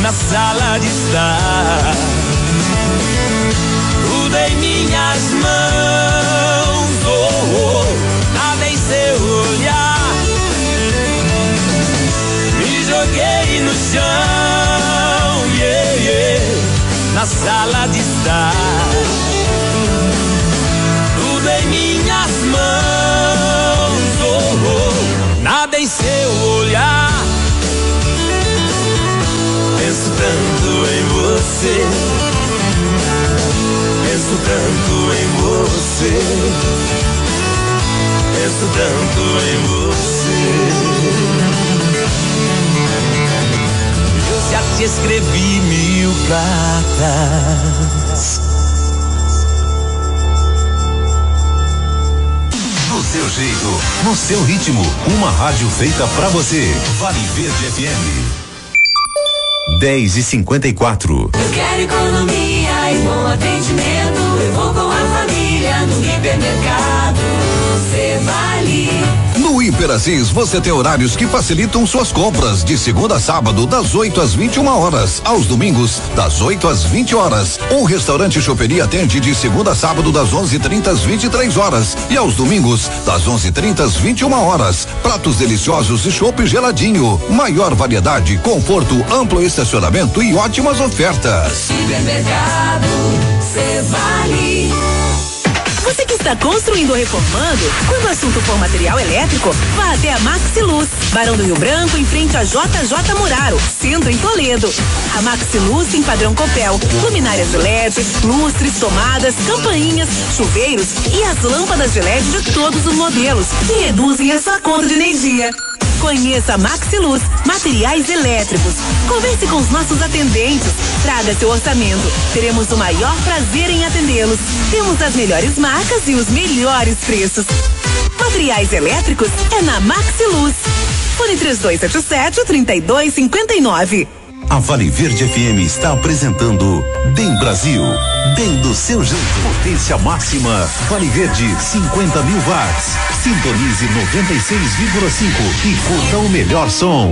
na sala de estar. Tudo em minhas mãos, nada em seu olhar. Me joguei no chão, na sala de estar. Tudo em minhas mãos, nada em seu olhar. Penso tanto em você, penso tanto em você, penso tanto em você. Eu já te escrevi 1000 cartas. Do seu jeito, no seu ritmo, uma rádio feita pra você. Vale Verde FM. 10h54. Eu quero economia e bom atendimento. Eu vou com a família no hipermercado. Você vale. No Hiper Assis você tem horários que facilitam suas compras de segunda a sábado das 8 às 21 horas, aos domingos das 8 às 20 horas. O restaurante Choperia atende de segunda a sábado das 11h30 às 23 horas e aos domingos das 11h30 às 21 horas. Pratos deliciosos e chopp geladinho, maior variedade, conforto, amplo estacionamento e ótimas ofertas. Supermercado, cê vale. Você que está construindo ou reformando, quando o assunto for material elétrico, vá até a Maxiluz, Barão do Rio Branco, em frente a JJ Muraro, centro em Toledo. A Maxiluz tem padrão Copel, luminárias de LED, lustres, tomadas, campainhas, chuveiros e as lâmpadas de LED de todos os modelos, que reduzem a sua conta de energia. Conheça a Maxiluz, materiais elétricos. Converse com os nossos atendentes. Traga seu orçamento. Teremos o maior prazer em atendê-los. Temos as melhores marcas e os melhores preços. Materiais elétricos é na Maxiluz. Fone 3277-3259. A Vale Verde FM está apresentando DEM Brasil. DEM do seu jeito. Potência máxima. Vale Verde 50.000 watts. Sintonize 96,5 e curta o melhor som.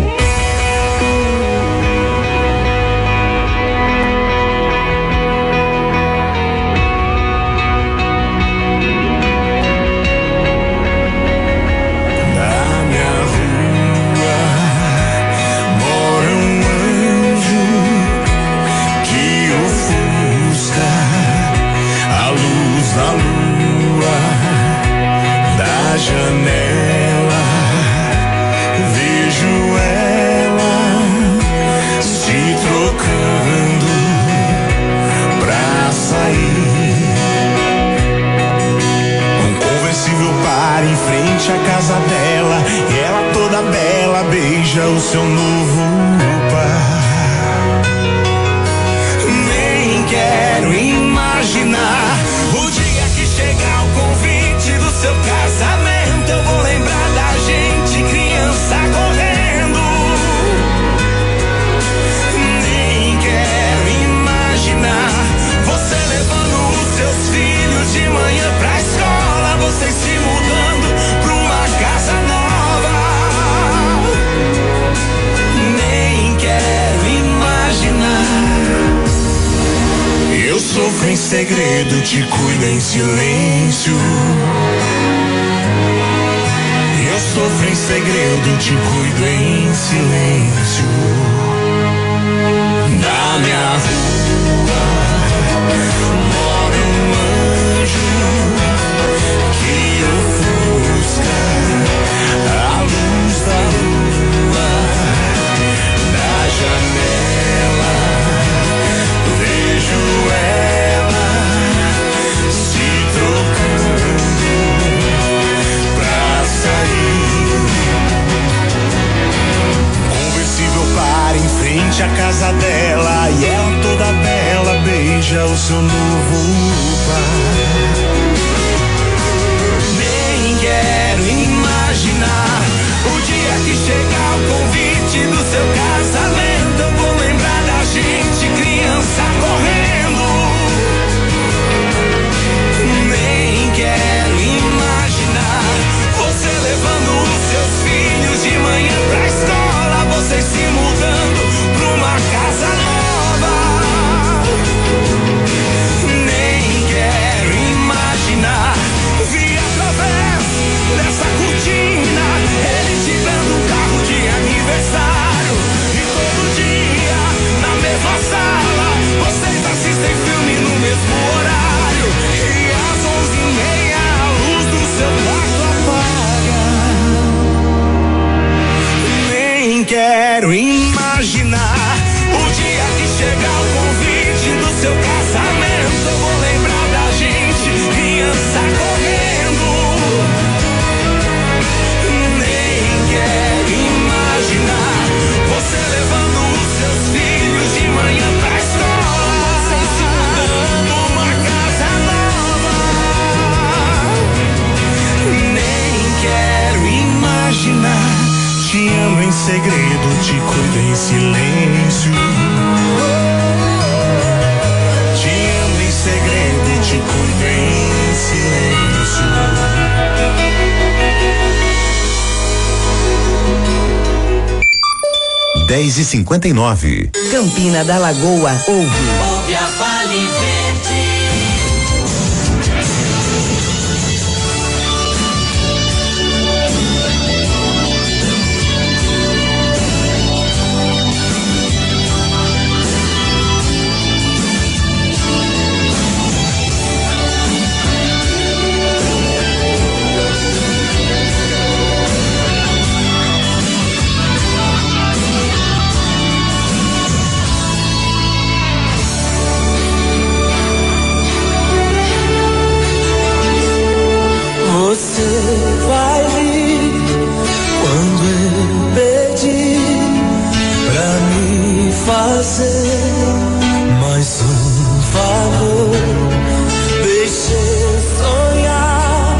Janela, vejo ela se trocando pra sair. Um conversível para em frente à casa dela, e ela toda bela beija o seu novo par. Nem quero imaginar o dia que chegar o convite do seu casamento. Eu vou lembrar da gente, criança correndo. Nem quero imaginar você levando os seus filhos de manhã pra escola, vocês se mudando pra uma casa nova. Nem quero imaginar. Eu sofro em segredo, te cuido em silêncio. Eu sofro em segredo, te cuido em silêncio. Na minha rua mora um anjo que ofusca a luz da lua. Da janela vejo ela se trocando pra sair. Conversível para em frente à casa dela, e ela toda bela beija o seu novo par. Nem quero imaginar o dia que chegar o convite do seu casamento. Eu vou lembrar da gente, criança correndo. Nem quero imaginar você levando os seus filhos de manhã pra escola, vocês se mudando pra uma casa nova. amo em segredo, te cuido em silêncio. Te amo em segredo, te cuido em silêncio. 10h59. Campina da Lagoa ouve a Vale Verde. Você vai vir quando eu pedir pra me fazer mais um favor. Deixe eu sonhar,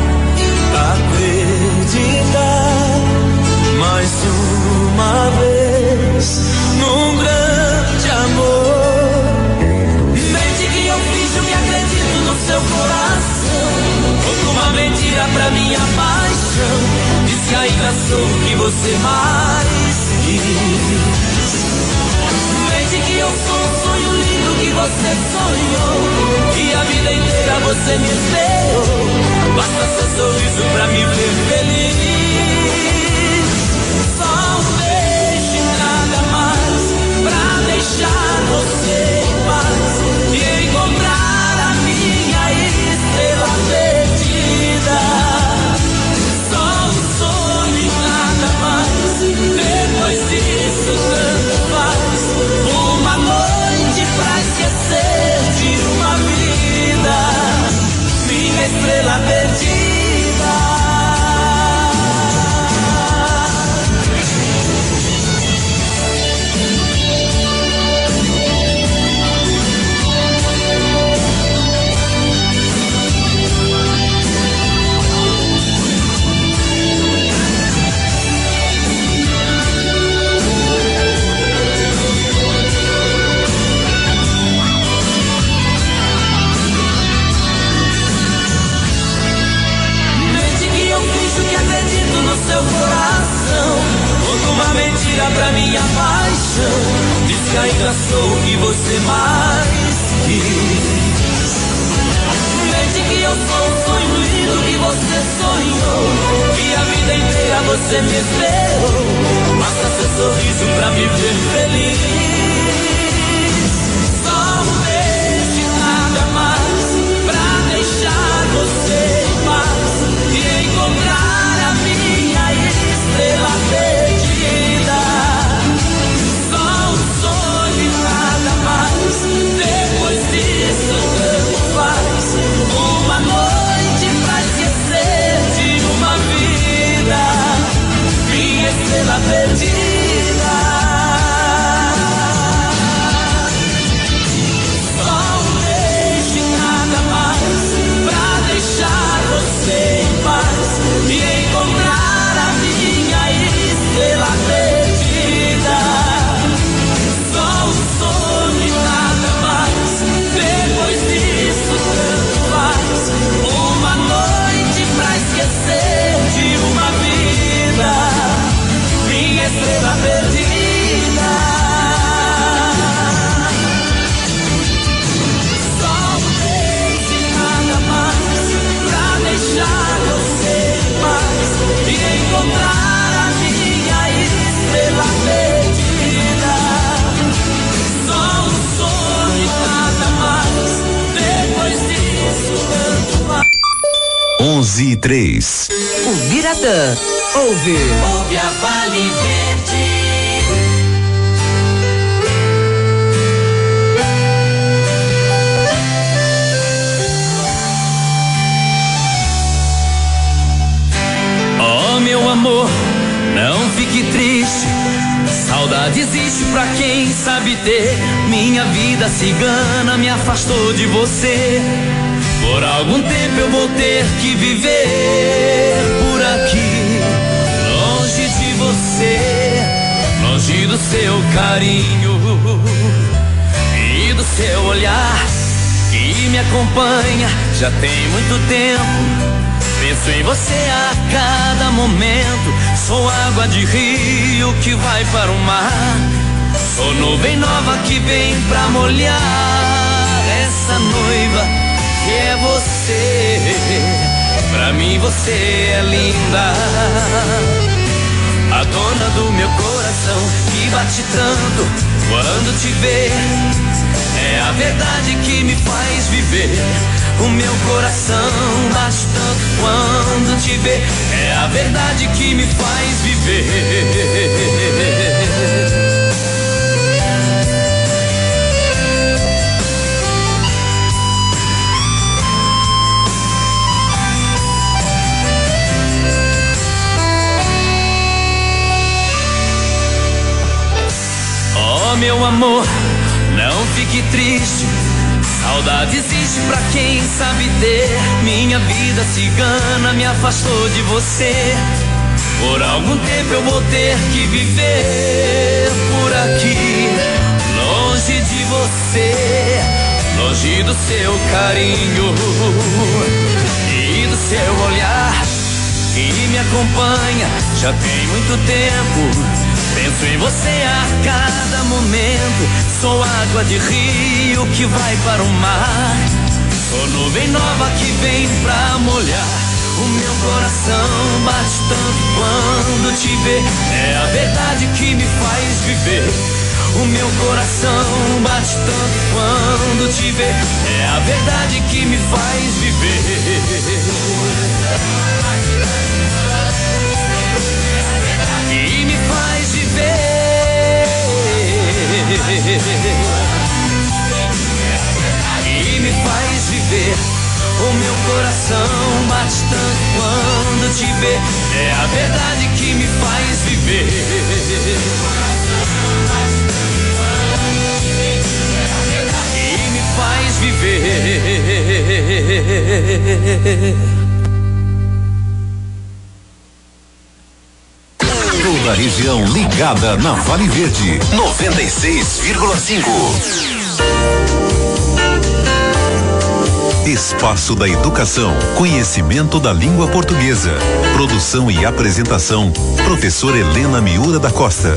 acreditar mais uma vez num grande amor. Mente que eu fiz o que acredito no seu coração. Uma mentira pra minha paixão. Diz que ainda sou o que você mais quis. Mente que eu sou um sonho lindo que você sonhou. Que a vida inteira você me esperou. Basta seu sorriso pra me ver feliz. Só um beijo e nada mais pra deixar você em paz e encontrar a minha estrela perdida. Só um sonho e nada mais. Depois disso tanto faz. Uma noite pra esquecer de uma vida. Minha estrela perdida. Seu coração, conta uma mentira pra minha paixão. Diz que ainda sou o que você mais quis. Mente que eu sou um sonho lindo que você sonhou. Que a vida inteira você me esperou. Basta seu sorriso pra me ver feliz. Só um beijo e nada mais pra deixar você em paz e encontrar a minha estrela perdida. Só um sonho e nada mais. Depois disso tanto faz. Uma noite pra esquecer de uma vida. Minha estrela perdida. Só um beijo e nada mais pra deixar você em paz e encontrar a minha estrela perdida. Só um sonho e nada mais. Depois disso tanto faz. Uma noite pra esquecer de uma vida. Minha estrela perdida. Só um beijo e nada mais pra deixar você em paz e encontrar a minha estrela perdida. Só um sonho e nada mais. Depois disso tanto faz. 11h03. o Biratã ouve A Vale Verde. Oh, meu amor, não fique triste. Saudade existe pra quem sabe ter. Minha vida cigana me afastou de você. Por algum tempo eu vou ter que viver por aqui, longe de você. carinho e do seu olhar que me acompanha já tem muito tempo. Penso em você a cada momento. Sou água de rio que vai para o mar. Sou nuvem nova que vem pra molhar essa noiva que é você. Pra mim você é linda, a dona do meu coração que bate tanto quando te vê. É a verdade que me faz viver. O meu coração bate tanto quando te vê. É a verdade que me faz viver. Oh, meu amor, não fique triste. Saudade existe pra quem sabe ter. Minha vida cigana me afastou de você. Por algum tempo eu vou ter que viver por aqui, longe de você, longe do seu carinho e do seu olhar que me acompanha já tem muito tempo. Penso em você a cada momento. Sou água de rio que vai para o mar. Sou nuvem nova que vem pra molhar. O meu coração bate tanto quando te vê. É a verdade que me faz viver. O meu coração bate tanto quando te vê. É a verdade que me faz viver. Que me faz viver. Que me faz viver. O meu coração bate tanto quando te vê. É a verdade que me faz viver. Que me faz viver. Toda a região ligada na Vale Verde 96,5. Espaço da Educação, conhecimento da língua portuguesa. Produção e apresentação, professora Helena Miura da Costa.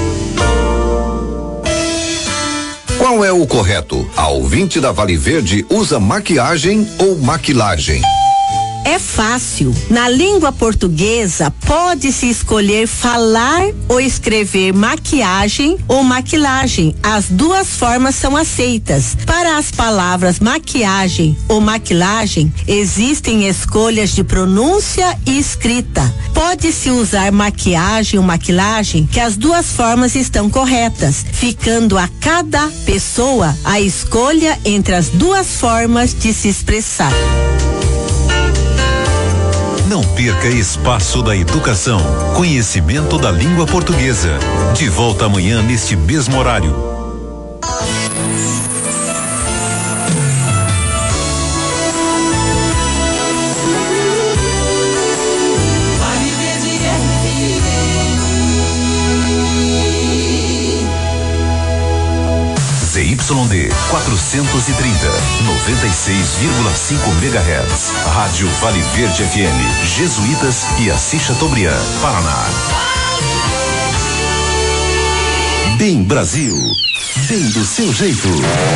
Qual é o correto? A ouvinte da Vale Verde usa maquiagem ou maquilagem? É fácil. Na língua portuguesa, pode-se escolher falar ou escrever maquiagem ou maquilagem. As duas formas são aceitas. Para as palavras maquiagem ou maquilagem, existem escolhas de pronúncia e escrita. Pode-se usar maquiagem ou maquilagem, que as duas formas estão corretas, ficando a cada pessoa a escolha entre as duas formas de se expressar. Não perca Espaço da Educação, conhecimento da língua portuguesa. De volta amanhã neste mesmo horário. ZYD 430, 96,5 MHz. Rádio Vale Verde FM, Jesuítas e Assis Chateaubriand, Paraná. Bem Brasil, bem do seu jeito.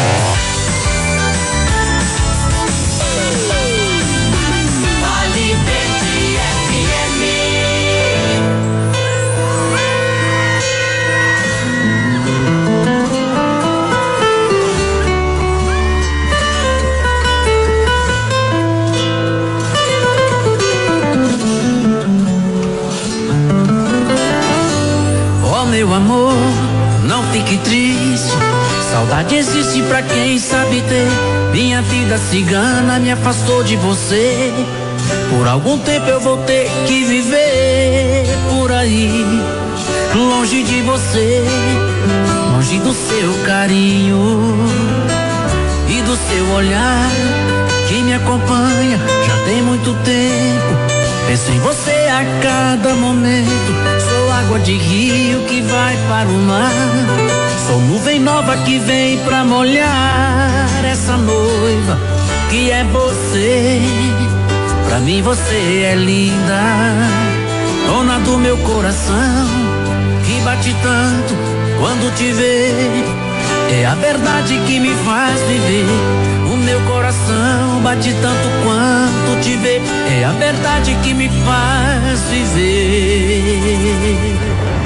Meu amor, não fique triste. Saudade existe pra quem sabe ter. Minha vida cigana me afastou de você. Por algum tempo eu vou ter que viver por aí, longe de você, longe do seu carinho e do seu olhar que me acompanha já tem muito tempo. Penso em você a cada momento. Sou água de rio que vai para o mar. Sou nuvem nova que vem pra molhar essa noiva que é você. Pra mim você é linda, dona do meu coração, que bate tanto quando te vê. É a verdade que me faz viver. O meu coração bate tanto quanto te vê. É a verdade que me faz viver.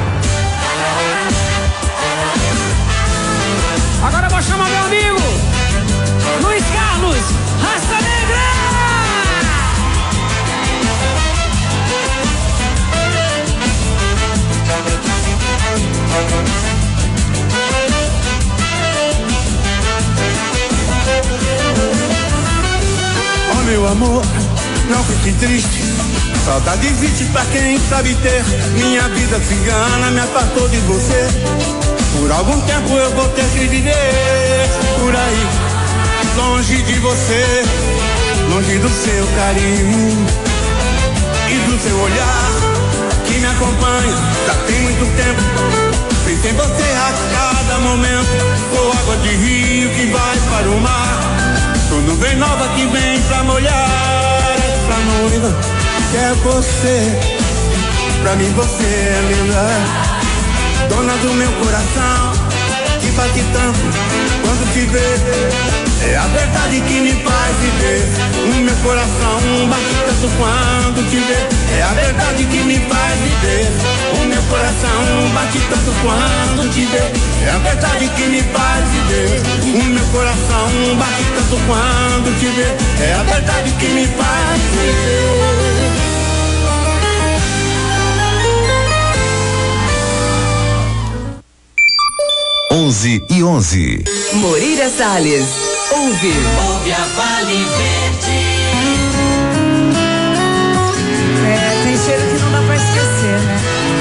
Agora eu vou chamar meu amigo Luiz Carlos, Raça Negra! Oh meu amor, não fique triste. Saudade existe pra quem sabe ter. Minha vida cigana me apartou de você. Por algum tempo eu vou ter que viver por aí, longe de você, longe do seu carinho e do seu olhar que me acompanha já tem muito tempo. Penso em você a cada momento. Sou água de rio que vai para o mar. Sou nuvem nova que vem pra molhar essa noiva que é você. Pra mim você é linda, dona do meu coração, que bate tanto quando te vê. É a verdade que me faz viver. O meu coração bate tanto quando te vê. É a verdade que me faz viver. O meu coração bate tanto quando te vê. É a verdade que me faz viver. O meu coração bate tanto quando te vê. É a verdade que me faz viver. 11:11. Moreira Salles, ouve a Vale Verde. Tem cheiro que não dá pra esquecer, né?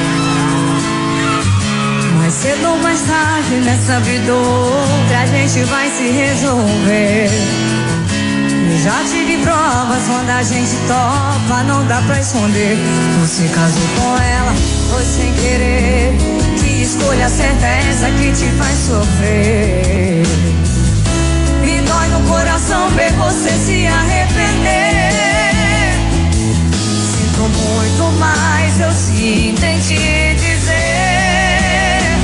Mais cedo ou mais tarde nessa vida outra a gente vai se resolver. Eu já tive provas, quando a gente topa não dá pra esconder. Você casou com ela, foi sem querer. Que escolha certa é essa que te faz sofrer? Me dói no coração ver você se arrepender. Sinto muito, mas eu sinto em te dizer.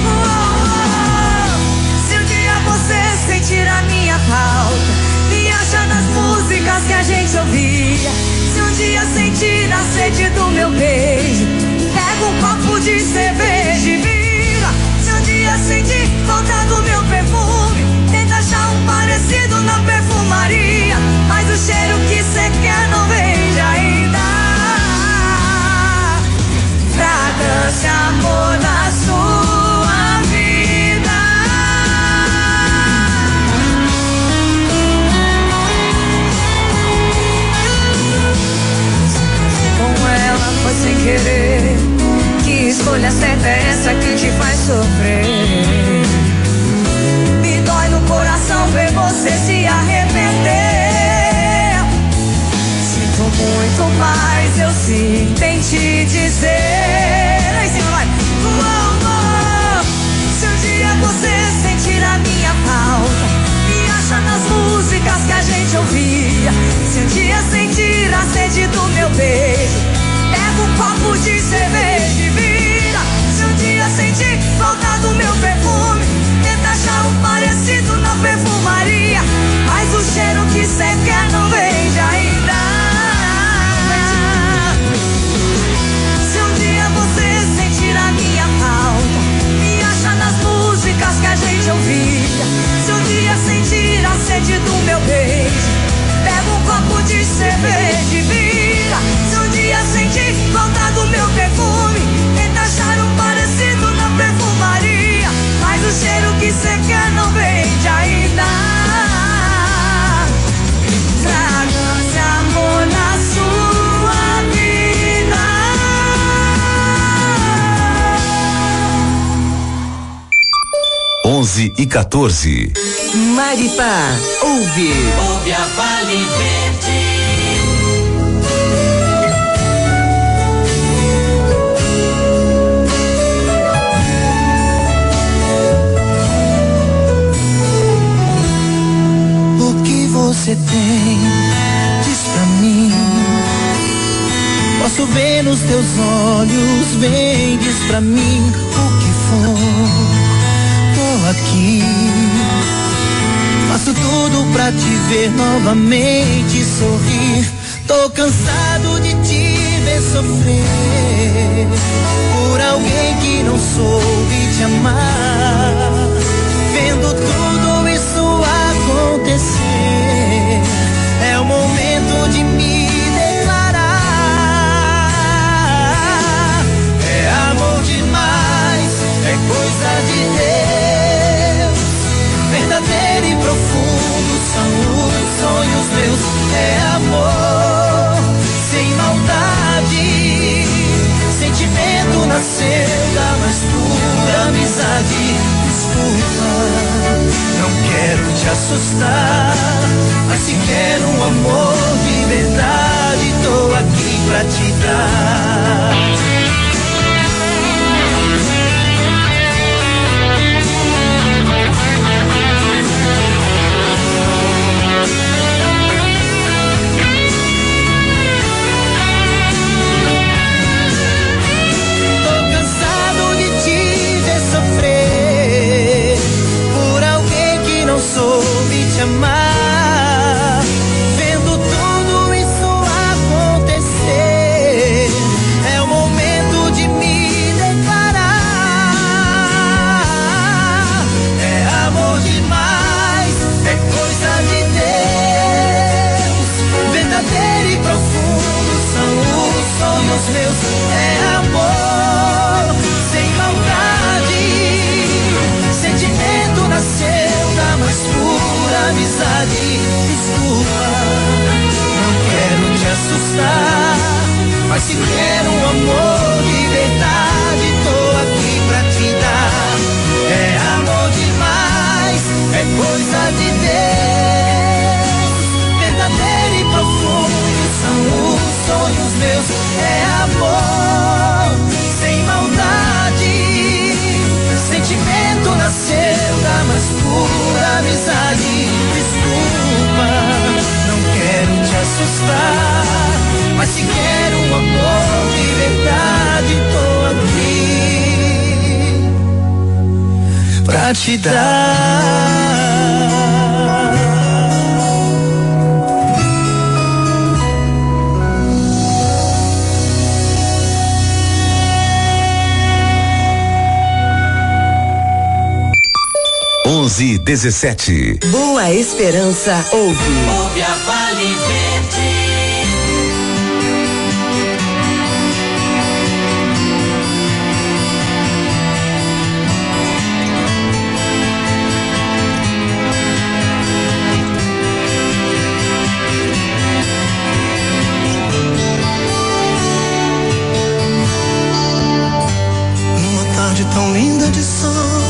Se um dia você sentir a minha falta, me acha nas músicas que a gente ouvia. Se um dia sentir a sede do meu beijo, pega um copo de cerveja e vira. Se um dia sentir falta do meu perfume, tenta achar um parecido na perfumaria. Mas o cheiro que cê quer não vende ainda. Fragrância, amor na sua vida. Com ela foi sem querer. Que escolha certa é essa que te faz sofrer? Me dói no coração ver você se arrepender. Sinto muito, mas eu sinto em te dizer. Aí sim, vai. Se um dia você sentir a minha falta, me acha nas músicas que a gente ouvia. Se um dia sentir a sede do meu beijo, pega um copo de cerveja e vira. Se um dia sentir falta do meu perfume, tenta achar um parecido na perfumaria. Mas o cheiro que cê quer não vende ainda. Se um dia você sentir a minha falta, me acha nas músicas que a gente ouvia. Se um dia sentir a sede do meu beijo, pega um copo de cerveja e vira. Se um dia sentir falta do meu perfume, tenta achar um parecido na perfumaria. Mas o cheiro que cê quer não vende ainda. Fragrância, amor na sua vida. 11:14. Maripá, ouve a Vale Verde. você tem, diz pra mim. Posso ver nos teus olhos, vem, diz pra mim o que for. Tô aqui, faço tudo pra te ver novamente sorrir. Tô cansado de te ver sofrer por alguém que não soube te amar. Vendo tudo isso acontecer, é o momento de me declarar. É amor demais, é coisa de Deus, verdadeiro e profundo são os sonhos meus. É amor sem maldade, sentimento nasceu da mais pura amizade. Desculpa, não quero te assustar, mas se quero um amor de verdade, tô aqui pra te dar. Soube te amar, vendo tudo isso acontecer, é o momento de me declarar. É amor demais, é coisa de Deus, verdadeiro e profundo são os sonhos meus. É amor sem maldade, sentimento nasceu da mais pura amizade. Desculpa, não quero te assustar, mas se quero um amor de verdade, tô aqui pra te dar. É amor demais, é coisa de Deus, verdadeiro e profundo são os sonhos meus. É amor sem maldade, sentimento nasceu da mais pura amizade. Desculpa, não quero te assustar, mas se quero um amor de verdade, tô aqui pra te dar. 11:17. Boa Esperança ouve. Ouve a Vale Verde. Numa tarde tão linda de sol,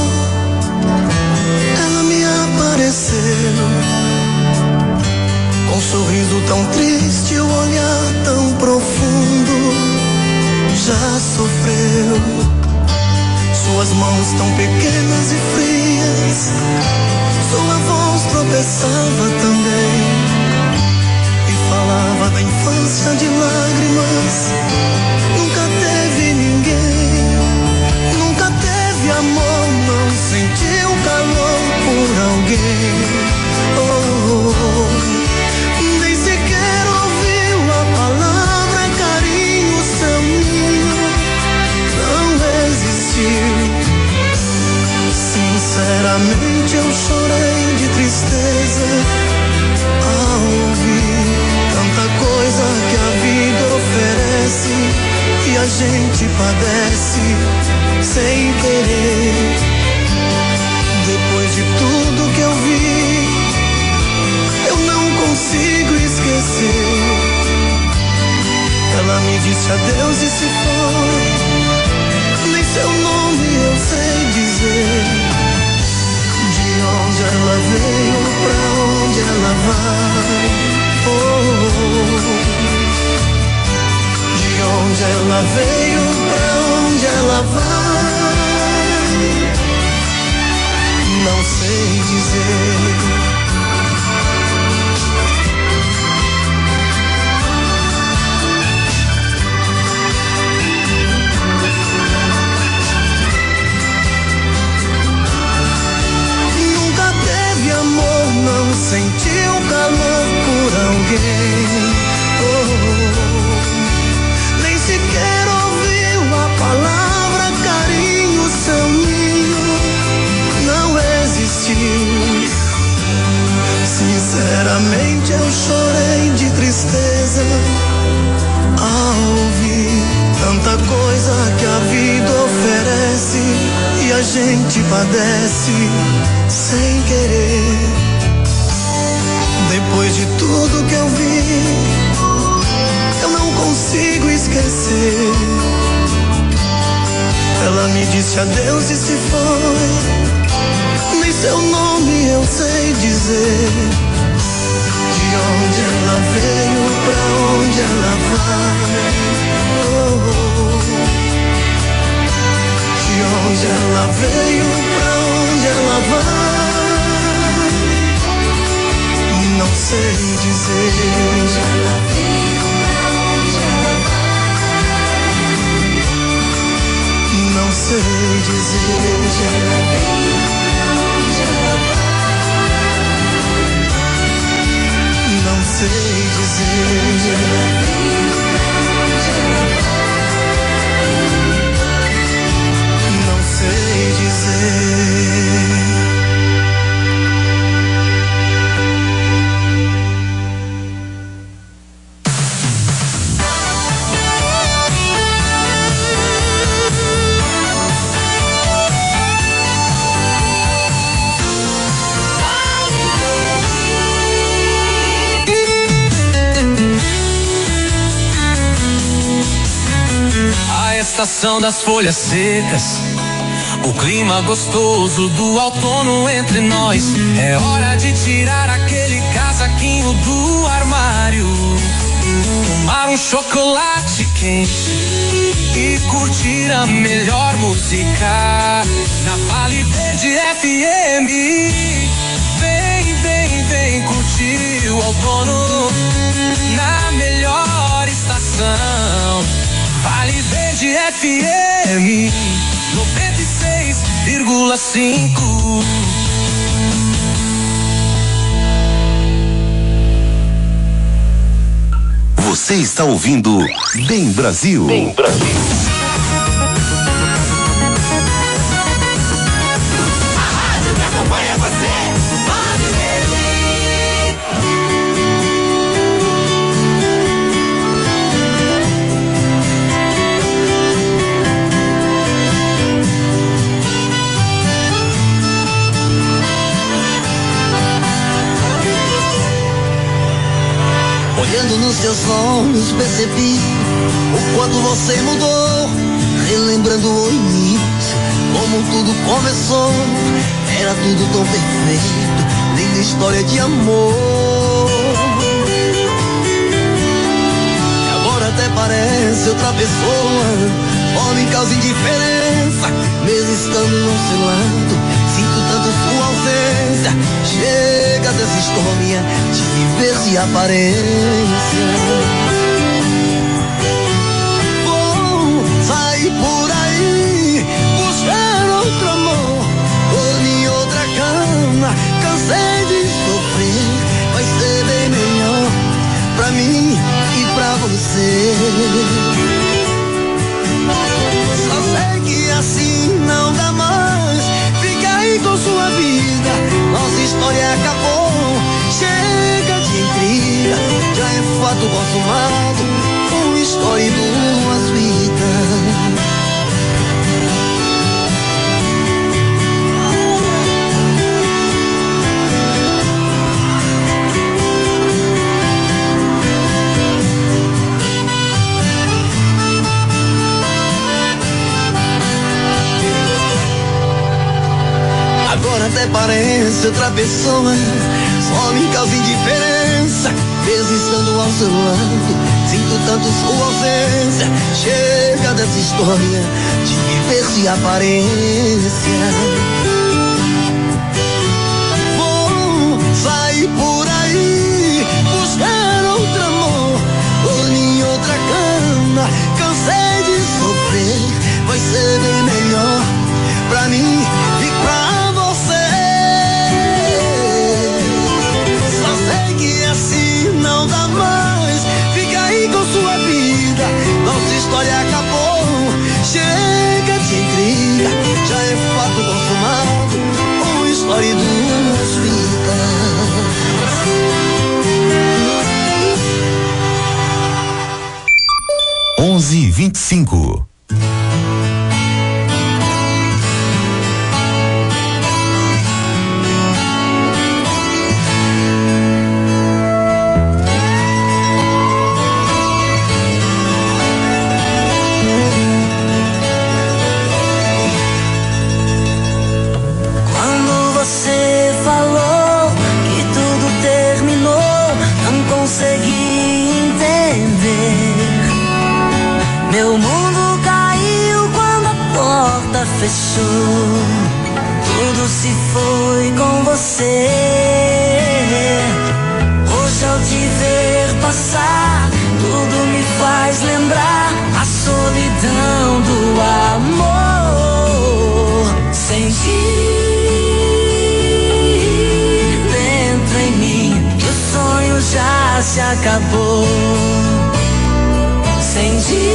com um sorriso tão triste, o olhar tão profundo. Já sofreu, suas mãos tão pequenas e frias, sua voz tropeçava também e falava da infância de lágrimas. Nunca teve ninguém, nunca teve amor, não sentiu calor por alguém. Nem sequer ouviu a palavra carinho, seu ninho não existiu. Sinceramente eu chorei de tristeza ao ouvir tanta coisa que a vida oferece e a gente padece sem querer. Depois de tudo que eu vi, eu não consigo esquecer. Ela me disse adeus e se foi, nem seu nome eu sei dizer. De onde ela veio, pra onde ela vai, De onde ela veio, pra onde ela vai, não sei dizer. gente padece sem querer. Depois de tudo que eu vi, eu não consigo esquecer. Ela me disse adeus e se foi. Nem seu nome eu sei dizer. De onde ela veio, pra onde ela vai. Oh, oh. De onde ela veio, pra onde ela vai. Não sei dizer. De onde ela veio, pra onde ela vai. Não sei dizer. De onde ela veio, pra onde ela vai. Não sei dizer. De onde ela veio, pra onde ela vai. Não sei dizer. Estação das folhas secas, o clima gostoso do outono entre nós. É hora de tirar aquele casaquinho do armário, tomar um chocolate quente e curtir a melhor música na Vale Verde FM. Vem, vem, vem curtir o outono na melhor estação. Vale Verde FM 96,5. Você está ouvindo Bem Brasil. Bem Brasil. A rádio que acompanha você. Vale Verde. Olhando nos seus olhos percebi o quanto você mudou. Relembrando o início, como tudo começou. Era tudo tão perfeito, linda história de amor. E agora até parece outra pessoa. Homem causa indiferença, mesmo estando ao seu lado. Sinto tanto sua ausência. Chega dessa história de viver de aparência. Vou sair por aí, buscar outro amor, dormir em outra cama. Cansei de sofrer, vai ser bem melhor pra mim e pra você. Só sei que assim não dá mais. Fica aí com sua vida, nossa história acabou. Chega de intriga, já é fato consumado. Uma história e duas vidas. Agora até parece outra pessoa. Só me causa indiferença, mesmo estando ao seu lado. Sinto tanto sua ausência. Chega dessa história de viver de aparência. Vou sair por aí, buscar outro amor, dormir em outra cama. Cansei de sofrer, vai ser bem melhor pra mim e pra você. Só sei que assim não dá mais. Fica aí com sua vida, nossa história acabou. Chega de intriga, já é fato consumado. fechou, tudo se foi com você. Hoje ao te ver passar, tudo me faz lembrar a solidão do amor. Senti dentro em mim que o sonho já se acabou. Senti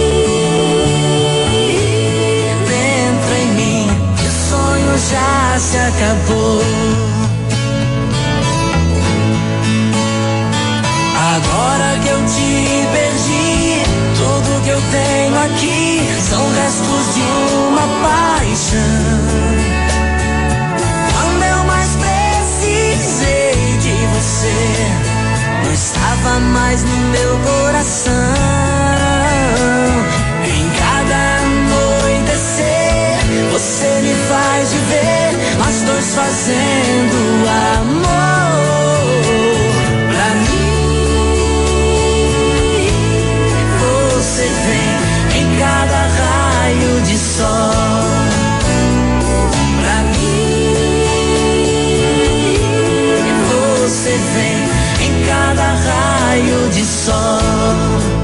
dentro em mim que o sonho já se acabou. Agora que eu te perdi, tudo que eu tenho aqui são restos de uma paixão. Quando eu mais precisei de você, não estava mais no meu coração. Em cada anoitecer, você me faz viver, nós dois fazendo amor. Pra mim, você vem em cada raio de sol. Pra mim, você vem em cada raio de sol.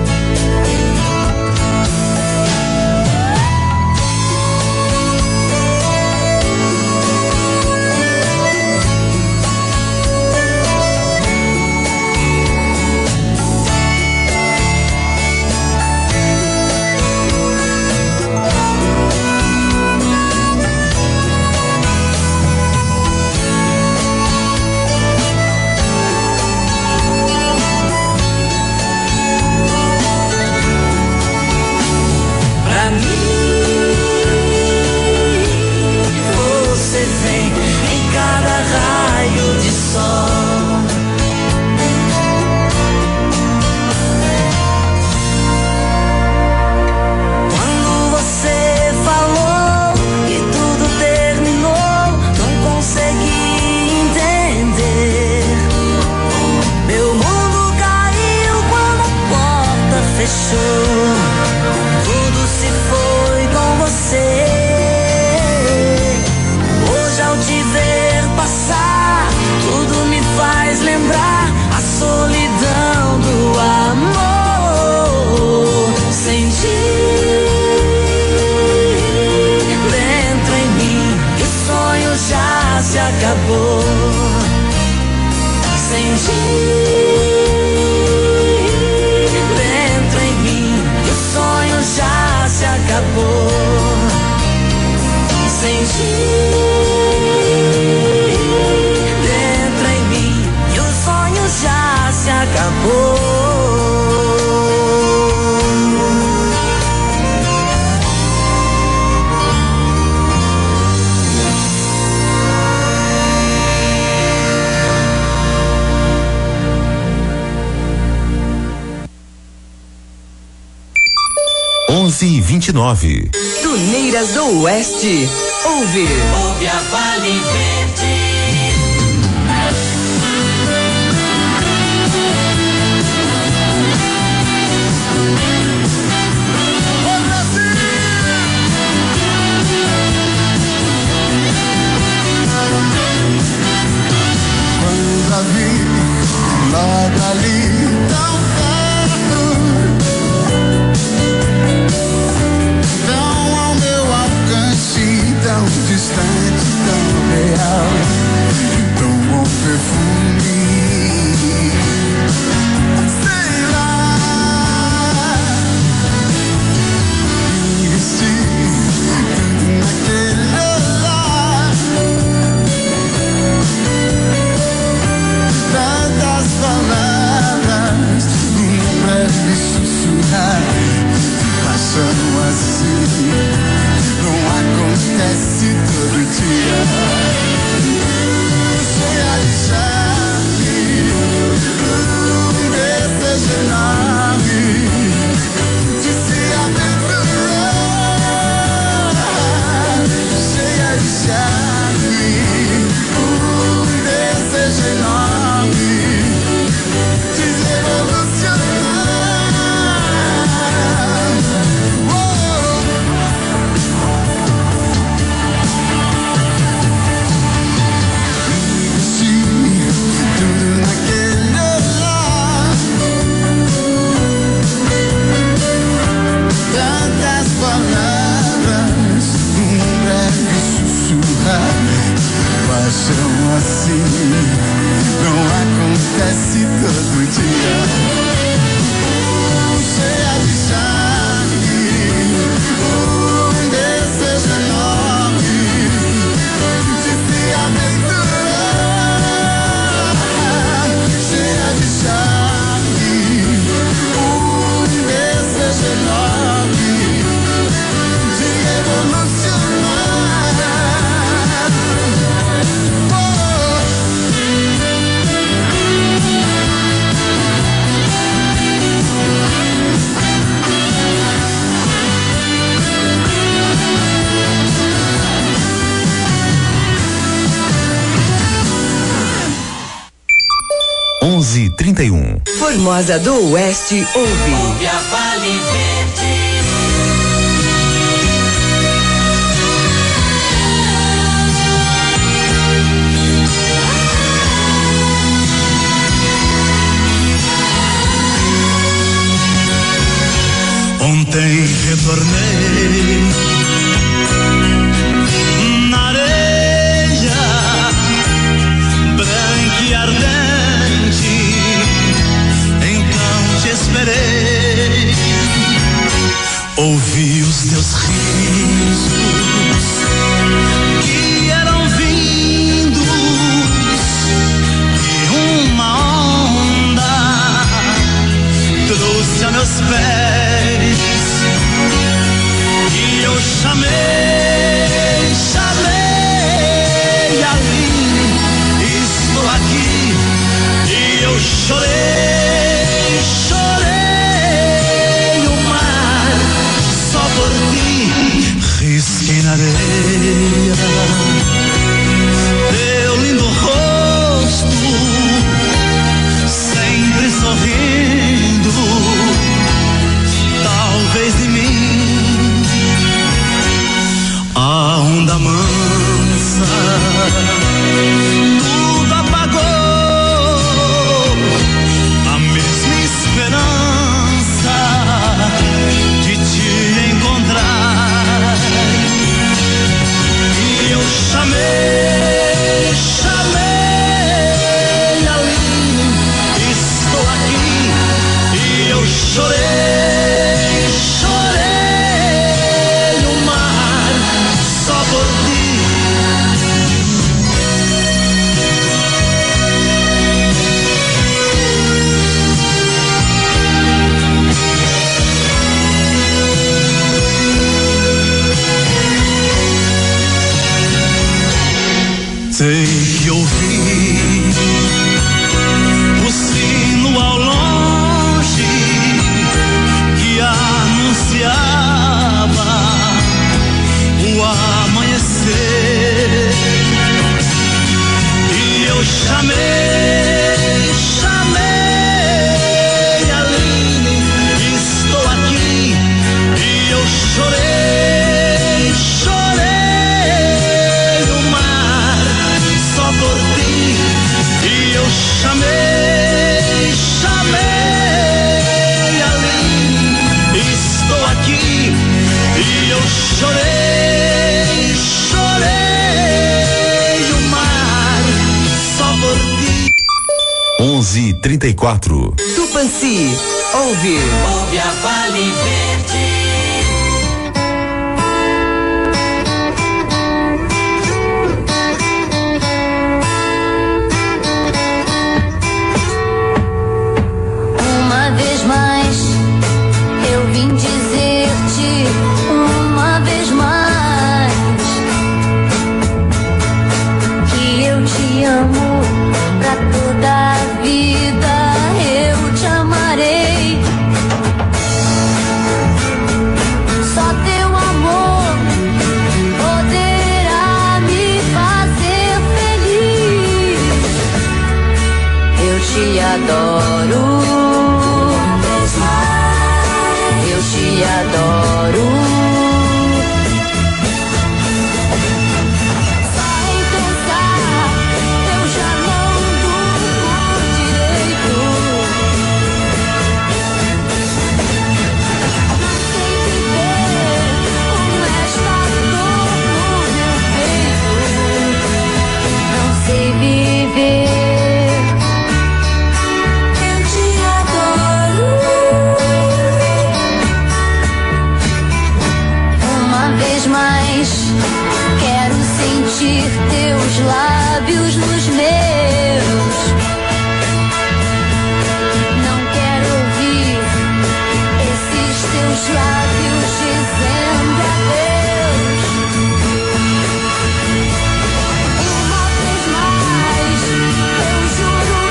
Tudo se foi com você. Hoje ao te ver passar, tudo me faz lembrar a solidão do amor. Senti dentro em mim que o sonho já se acabou. Senti já se acabou. Senti dentro em mim e o sonho já se acabou. e 29. Tuneiras do Oeste. Ouve a Vale Verde. Quando a vi logo ali tão perto, tão ao meu alcance, tão distante, tão real. 11:31. Formosa do Oeste ouve. Ouve a Vale Verde. Ontem retornei na areia branca e ardente, então te esperei, ouvi os teus risos que eram vindos e uma onda trouxe a meus pés. E eu chamei ali, estou aqui. E eu chorei o mar só por ti. Risquei na areia teu lindo rosto, sempre sorrindo, talvez de mim. A onda mansa tudo apagou, a mesma esperança de te encontrar. E eu chamei ali, estou aqui. E eu chorei o mar só por ti. Sei que ouvi o sino ao longe que anunciava o amanhecer. E eu chamei Aline, estou aqui. E eu chorei o mar só por ti. E eu chamei Aline, estou aqui. E eu chorei o mar só por ti. 11:34. Tupanci ouve. Ouve a Vale Verde. Uma vez mais eu vim dizer-te, uma vez mais, que eu te amo pra toda a vida. Eu te amarei. Só teu amor poderá me fazer feliz. Eu te adoro. Eu te adoro. Só em pensar eu já não durmo direito. Não sei viver com esta dor no meu peito. Não sei viver. Eu te adoro. Uma vez mais quero sentir teus lábios nos meus. Não quero ouvir esses teus lábios dizendo adeus. Uma vez mais eu juro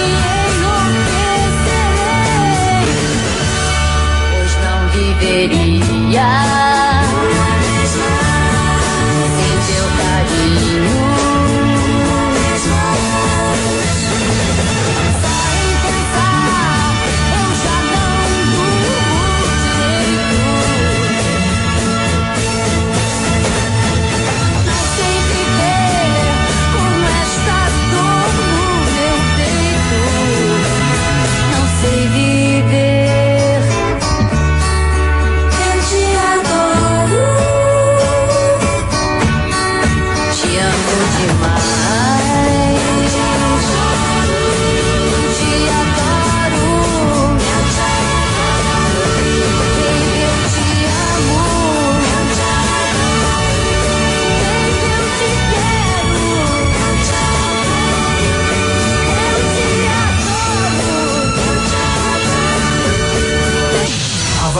que enlouquecerei, pois não viveria sem teu carinho.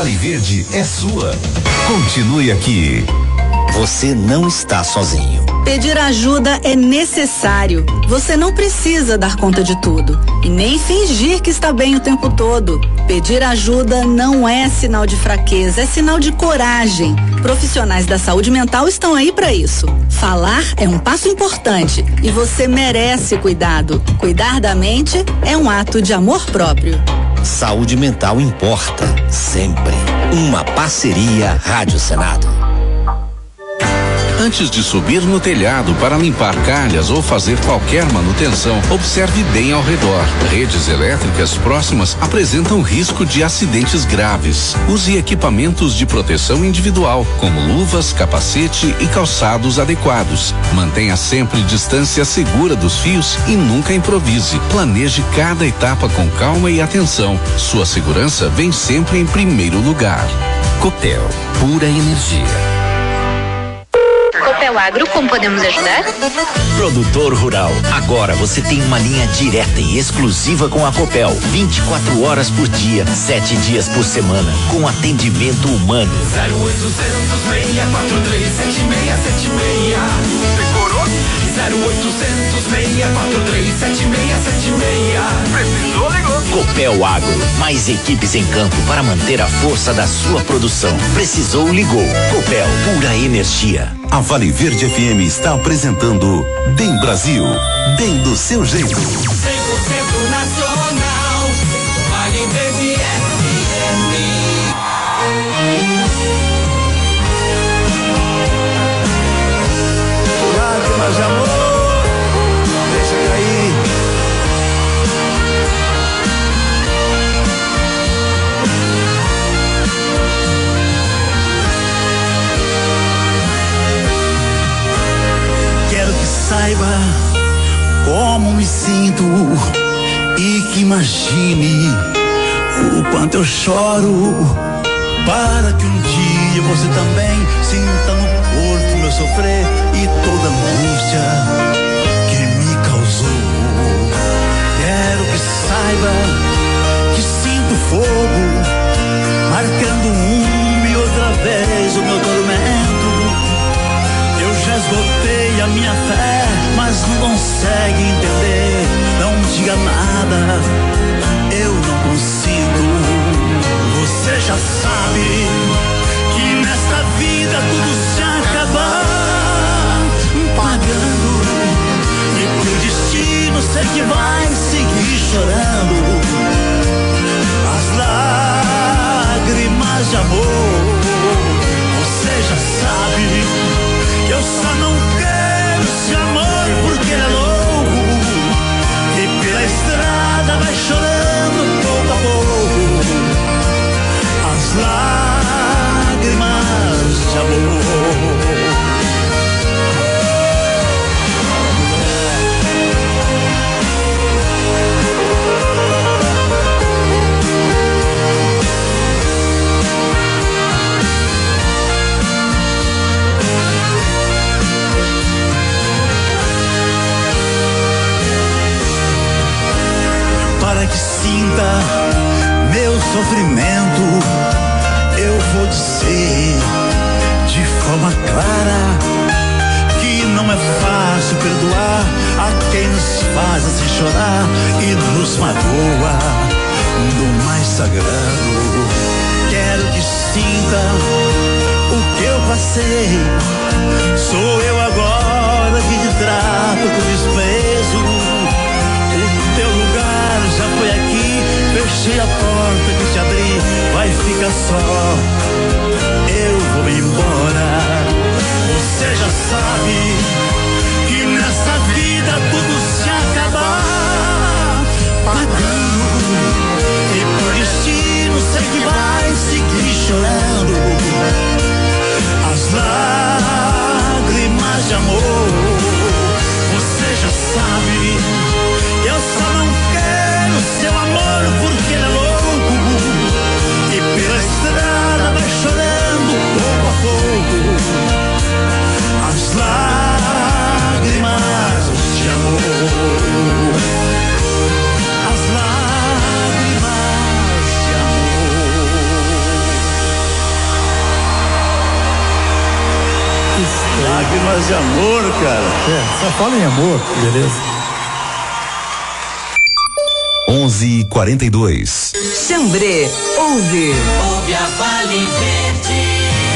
Vale Verde é sua. Continue aqui. Você não está sozinho. Pedir ajuda é necessário. Você não precisa dar conta de tudo e nem fingir que está bem o tempo todo. Pedir ajuda não é sinal de fraqueza, é sinal de coragem. Profissionais da saúde mental estão aí para isso. Falar é um passo importante e você merece cuidado. Cuidar da mente é um ato de amor próprio. Saúde mental importa, sempre. Uma parceria Rádio Senado. Antes de subir no telhado para limpar calhas ou fazer qualquer manutenção, observe bem ao redor. Redes elétricas próximas apresentam risco de acidentes graves. Use equipamentos de proteção individual, como luvas, capacete e calçados adequados. Mantenha sempre distância segura dos fios e nunca improvise. Planeje cada etapa com calma e atenção. Sua segurança vem sempre em primeiro lugar. Copel, pura energia. Copel Agro, como podemos ajudar? Produtor rural, agora você tem uma linha direta e exclusiva com a Copel. 24 horas por dia, 7 dias por semana, com atendimento humano. 0800 643 7676. Decorou? 0800 643 7676. Precisou, ligou. Copel Agro, mais equipes em campo para manter a força da sua produção. Precisou, ligou. Copel, pura energia. A Vale Verde FM está apresentando Bem Brasil, bem do seu jeito. 100% nacional, Vale Verde FM. Lágrimas de amor, deixa cair. Saiba como me sinto e que imagine o quanto eu choro, para que um dia você também sinta no corpo meu sofrer e toda a angústia que me causou. Quero que saiba que sinto fogo marcando uma e outra vez o meu tormento. Já esgotei a minha fé, mas não consegue entender. Não diga nada, eu não consigo. Você já sabe que nesta vida tudo se acaba pagando, e pro destino sei que vai seguir chorando. As lágrimas de amor, você já sabe. Eu só não quero esse amor porque ele é louco, e pela estrada vai chorando pouco a pouco. As lágrimas de amor. Para que sinta meu sofrimento, eu vou dizer de forma clara que não é fácil perdoar a quem nos faz assim chorar e nos magoa no mais sagrado. Quero que sinta o que eu passei, sou eu agora que te trato com desprezo. Teu lugar já foi aqui, fechei a porta que te abri, vai ficar só, eu vou me embora. Você já sabe que nessa vida tudo se acaba pagando, e por destino sei que vai seguir chorando. As lágrimas de amor, você já sabe. Eu só não quero seu amor porque ele é louco, e pela estrada vai chorando Lágrimas de amor, cara. Só fala em amor, beleza. 11h42. Xambrê, ouve. Ouve a Vale Verde.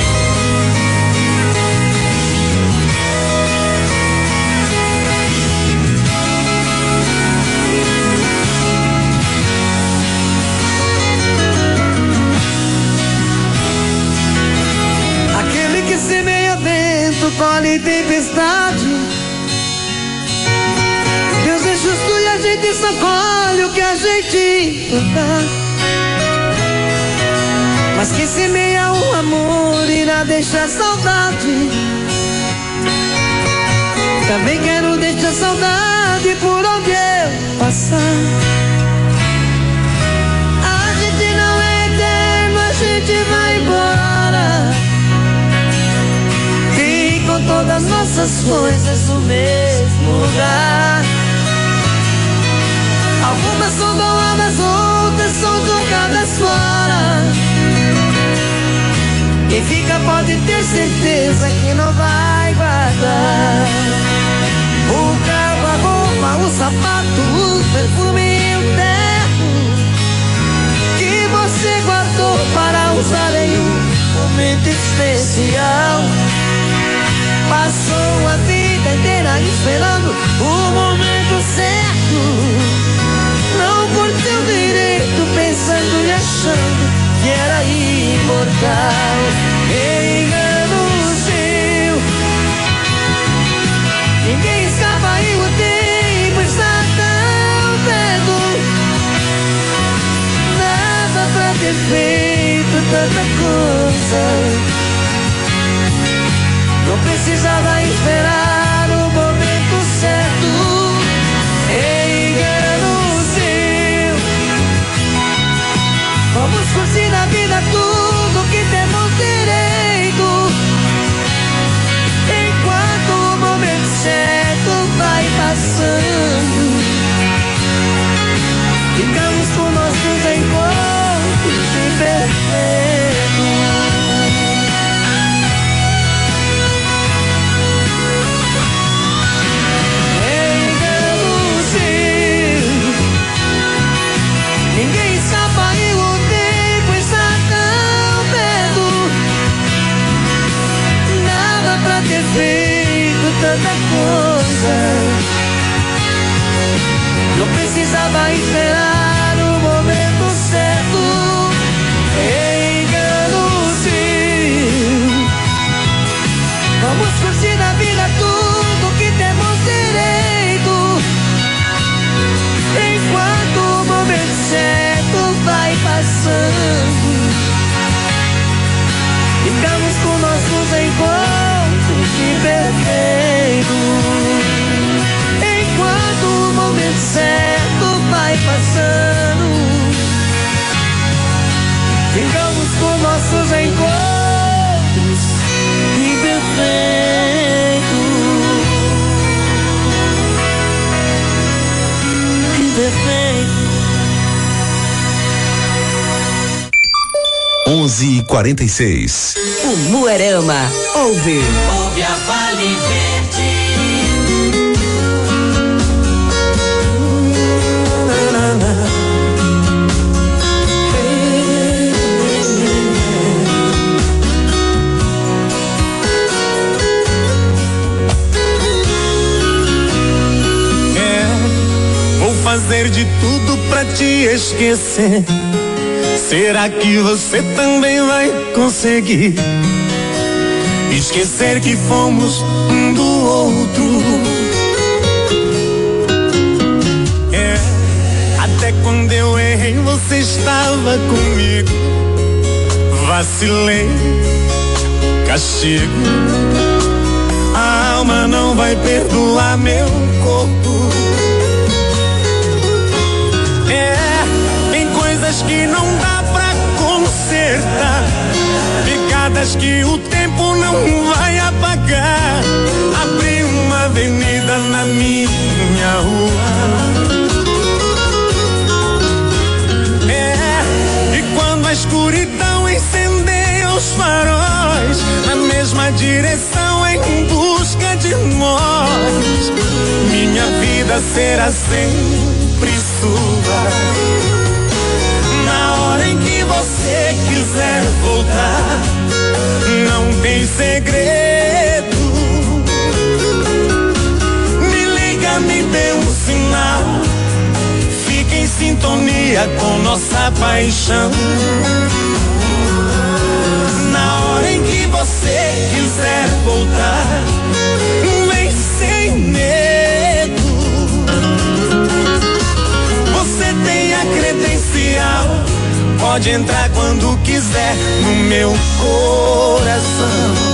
Aquele que semeia vento, colhe tempestade. Deus é justo e a gente só colhe o que a gente plantar. Mas quem semeia o amor irá deixar saudade. Também quero deixar saudade por onde eu passar. A gente não é eterno, a gente vai embora. E com todas as nossas coisas no mesmo lugar. Algumas são doadas, outras são jogadas fora. Quem fica pode ter certeza que não vai guardar. O carro, a roupa, o sapato, o perfume e o terno que você guardou para usar em um momento especial. Passou a vida inteira esperando o momento certo. Não curtiu direito, pensando e achando que era imortal. Engano seu. Ninguém escapa e o tempo está tão perto. Nada pra ter feito tanta coisa. Não precisava esperar o momento certo. Vamos curtir na vida tudo que temos direito. Enquanto o momento certo vai passando, ficamos com nossos encontros imperfeitos. Engano seu. Ninguém escapa e o ter feito tanta coisa. Não precisava esperar o momento certo. Engano seu. Vamos curtir na vida tudo que temos direito. Enquanto o momento certo vai passando, ficamos com nossos encontros imperfeitos. Enquanto o momento certo vai passando, ficamos com nossos encontros imperfeitos. Imperfeitos. 11h46. O Muarama, ouve. Ouve a Vale Verde. Vou fazer de tudo pra te esquecer. Será que você também vai conseguir esquecer que fomos um do outro? Até quando eu errei você estava comigo. Vacilei, castigo. A alma não vai perdoar meu corpo. Tem coisas que não dá pra consertar, picadas que o tempo não vai apagar. Abri uma avenida na minha rua. E quando a escuridão incendeia os faróis, na mesma direção em vida será sempre sua. Na hora em que você quiser voltar, não tem segredo. Me liga, me dê um sinal, fique em sintonia com nossa paixão. Na hora em que você quiser voltar, vem sem medo. Você tem a credencial, pode entrar quando quiser no meu coração.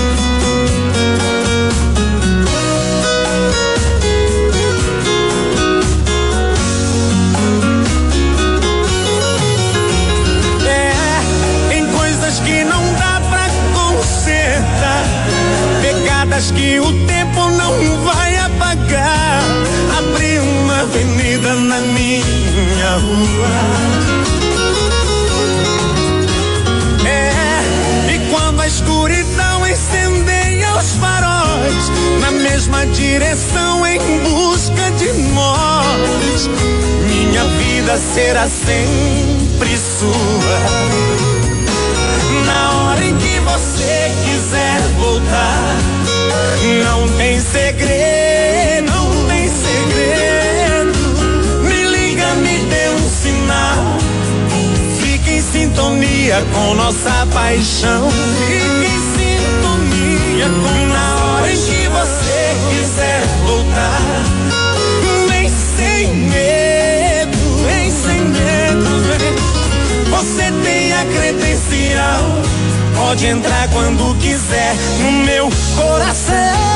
Que não dá pra consertar, pegadas que o tempo não vai apagar. Abri uma avenida na minha rua. E quando a escuridão incendeia os faróis, na mesma direção em busca de nós, minha vida será sempre sua. Na hora em que você quiser voltar, não tem segredo, não tem segredo. Me liga, me dê um sinal, fique em sintonia com nossa paixão. Fique em sintonia com. Na hora em que você quiser voltar, vem sem medo, vem sem medo, vem. Você tem a credencial, pode entrar quando quiser no meu coração.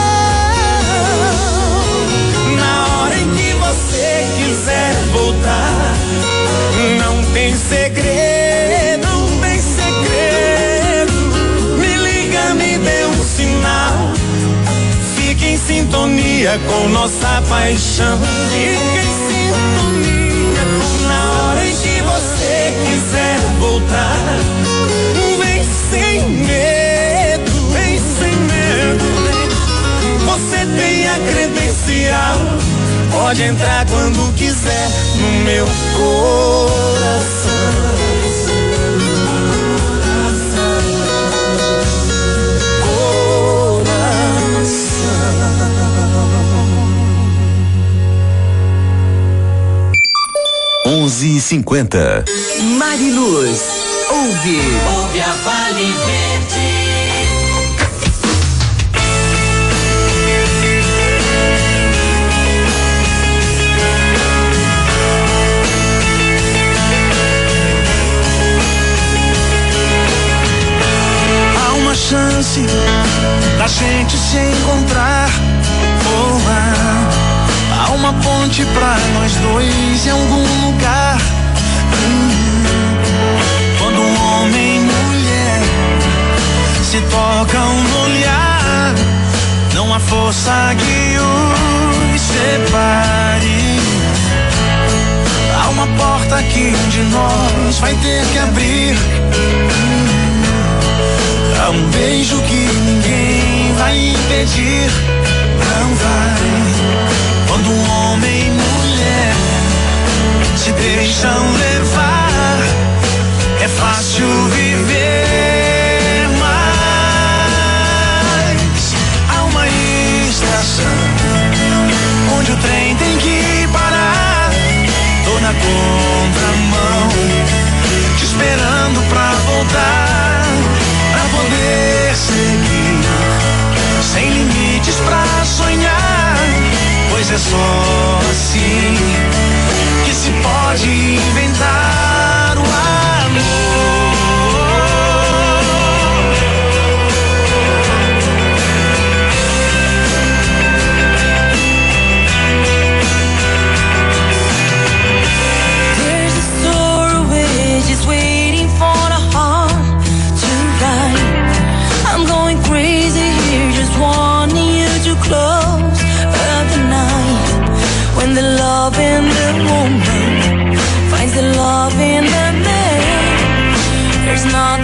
Na hora em que você quiser voltar, não tem segredo, não tem segredo. Me liga, me dê um sinal, fique em sintonia com nossa paixão. Fique em sintonia com. Na hora em que você quiser voltar, vem sem medo, vem sem medo. Você tem a credencial, pode entrar quando quiser no meu coração. 11h50. Mariluz, ouve a Vale Verde. Há uma chance da gente se encontrar. Há uma ponte pra nós dois em algum lugar. Quando um homem e mulher se tocam no olhar, não há força que os separe. Há uma porta que um de nós vai ter que abrir. Há um beijo que ninguém vai impedir. Não vai. Quando um homem e mulher se deixam levar, é fácil viver. Mas há uma estação onde o trem tem que parar. Tô na contramão, te esperando pra voltar, pra poder seguir sem limites pra sonhar. Pois é só assim que se pode inventar o amor. There's a story which is waiting for the heart to write. I'm going crazy here, just wanting you to close the night, when the love in the woman finds the love in the man. There's not